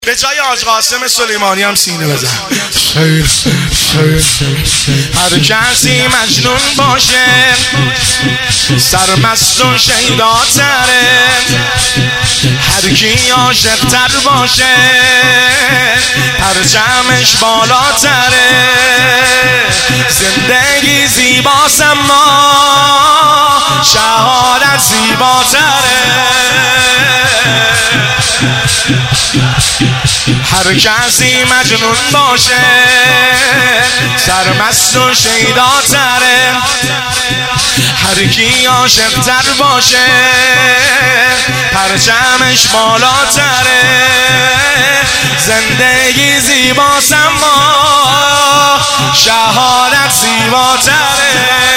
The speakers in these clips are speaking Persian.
به جای حاج قاسم سلیمانی هم سینه بزن. هر کسی مجنون باشه سرمست و شیداتره، هر کی عاشق تر باشه پرچمش بالاتره. زندگی زیباست اما شهادت زیباتره. هر کسی مجنون باشه سرمست و شیداتره، هر کی عاشق تر باشه پرچمش بالاتره. زندگی زیباست اما شهادت زیباتره.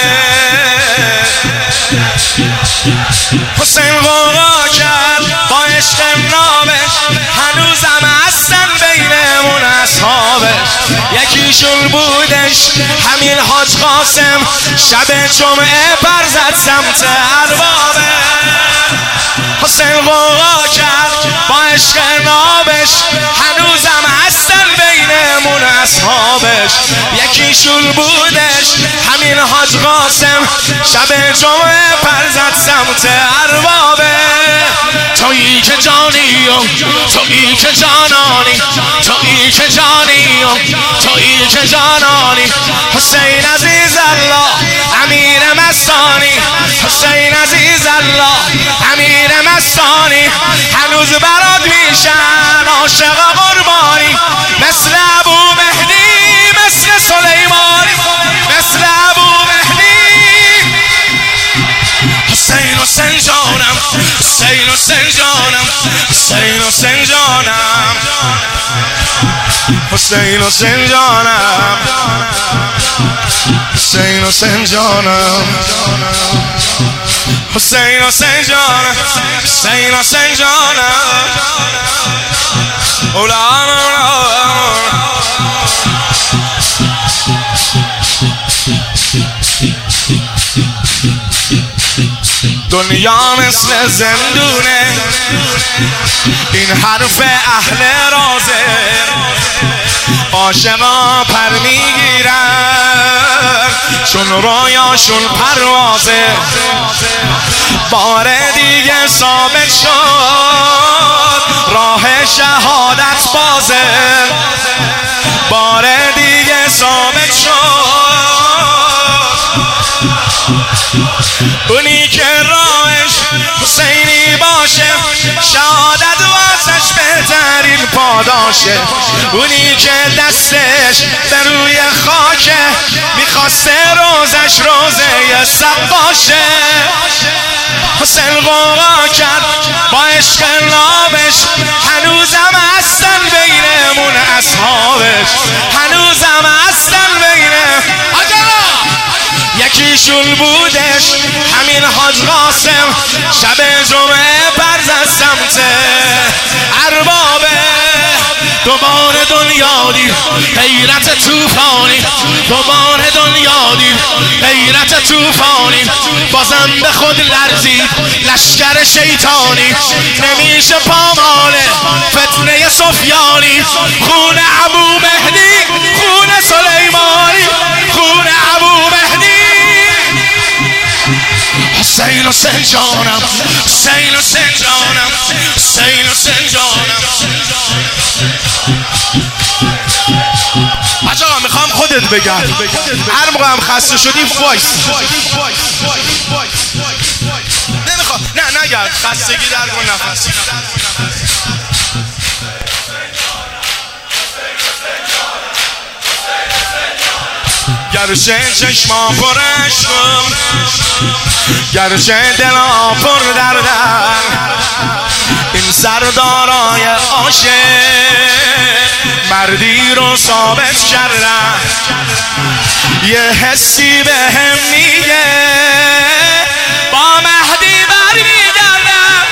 حسین غوغا کرد با عشق نامش، هنوزم هستن بینمون اصحابش. یکیشون بودش همین حاج قاسم، شب جمعه پر زد سمت اربابه. حسین غوغا کرد با عشق نامش، هنوزم هستن بینمون اصحابش. یکیشون بودش همین حاج قاسم، شب جمعه پر زد سمت اربابه. تویی که جانی و تویی که جانانی، تویی که جانی و تویی که جانانی. حسین عزیز الله امیر مستانی، حسین عزیز الله امیر مستانی. هنوز برات میشن عاشق قربانی، مثل ابو مهدی مثل سلیمانی، مثل ابو مهدی. حسین حسین جانم، حسین حسین جانم، حسین حسین جانم، حسین حسین جانم، حسین حسین جانم، حسین حسین جانم، حسین حسین جانم. دنیا مثل زندونه، این حرف اهل رازه. عاشقا پر میگیرن چون رویاشون پروازه. بار دیگه ثابت شد راه شهادت بازه. بار دیگه ثابت شد اونی که راهش حسینی باشه شهادت واسش بهترین پاداشه. اونی که دستش به روی خاکه میخواسته روزش روزه سب باشه. حسین غوغا کرد با عشق نابش، هنوزم هستن بینمون اصحابش، هنوزم هستن بینه. یکیشون بودش همین حاج قاسم، شب جمعه پر زد سمت اربابه. دوباره دنیا دید غیرت توفانی، دوباره دنیا دید غیرت توفانی. بازم به خود لرزید لشکر شیطانی، نمیشه پامال فتنه سفیانی. خون ابو مهدی خون سلیمانی، خون ابو مهدی. حسین حسین جانم، حسین حسین جانم، حسین حسین جانم. بچه ها میخوام خودت بگم، هر موقع هم خسته شدی وایس. نمیخوام، نه نگرد، خستگی در کن نفس. گرچه چشما پر عشقم، گرچه دلا پر دردن، این سردارای عاشق مردی رو ثابت کردن. یه حسی به هم میگه با مهدی برمیگردم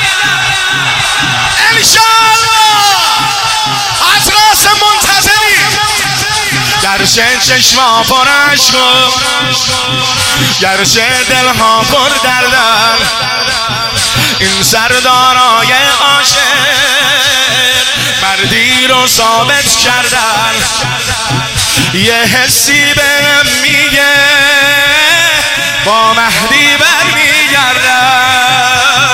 انشالله. حاج قاسم منتظری. گرچه چشما پر عشقم، گرچه دلها پر دردن، این سردارای عاشق مردی رو ثابت کردن. یه حسی بهم میگه با مهدی برمیگردن.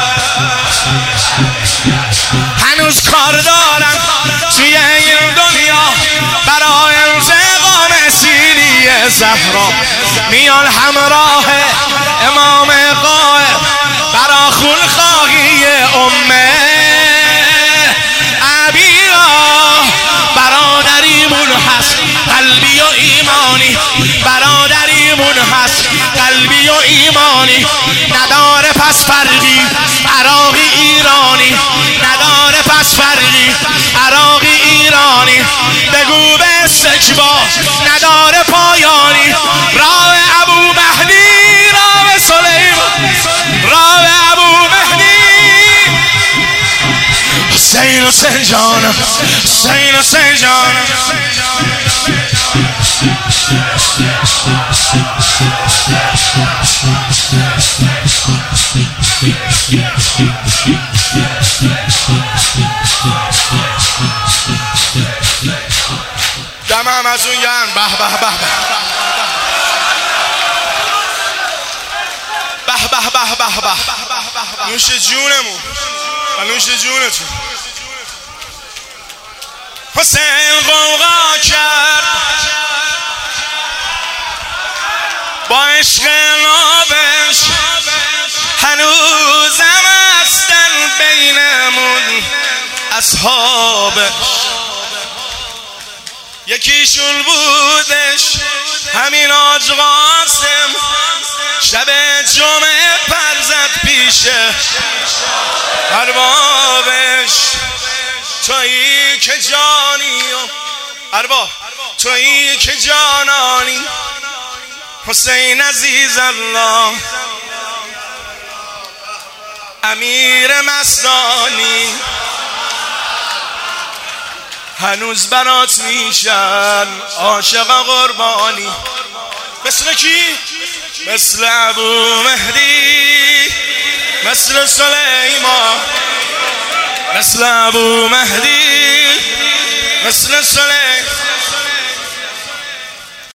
هنوز کار دارن توی این دنیا برای انتقام سینی زهرا. میان همراه امام قائم برا خونخواهی امه عبیرا. برادریمون هست قلبی و ایمانی، برادریمون هست قلبی و ایمانی. نداره پس فرقی عراقی ایرانی، نداره پس فرقی عراقی ایرانی. بگو به استکبار نداره پایانی. راه ابو مهدی راه سلیمان، راه ابو مهدی. حسین حسین جانم، حسین حسین جانم. دمم از اون گرم. به به به به به به به به به. نوش جونمون و نوش جونتون. حسین غوغا کرد با عشق نابش، هنوزم هستن بینمون اصحابش. یکیشون بودش همین حاج قاسم، شب جمعه پر زد پیش اربابش. تویی که جانی ارباب، تویی که جانانی. حسین عزیز الله امیر مستانی، هنوز برات میشن عاشق قربانی. مثل کی؟ مثل ابو مهدی، مثل سلیمان، مثل ابو مهدی، مثل سلیمان.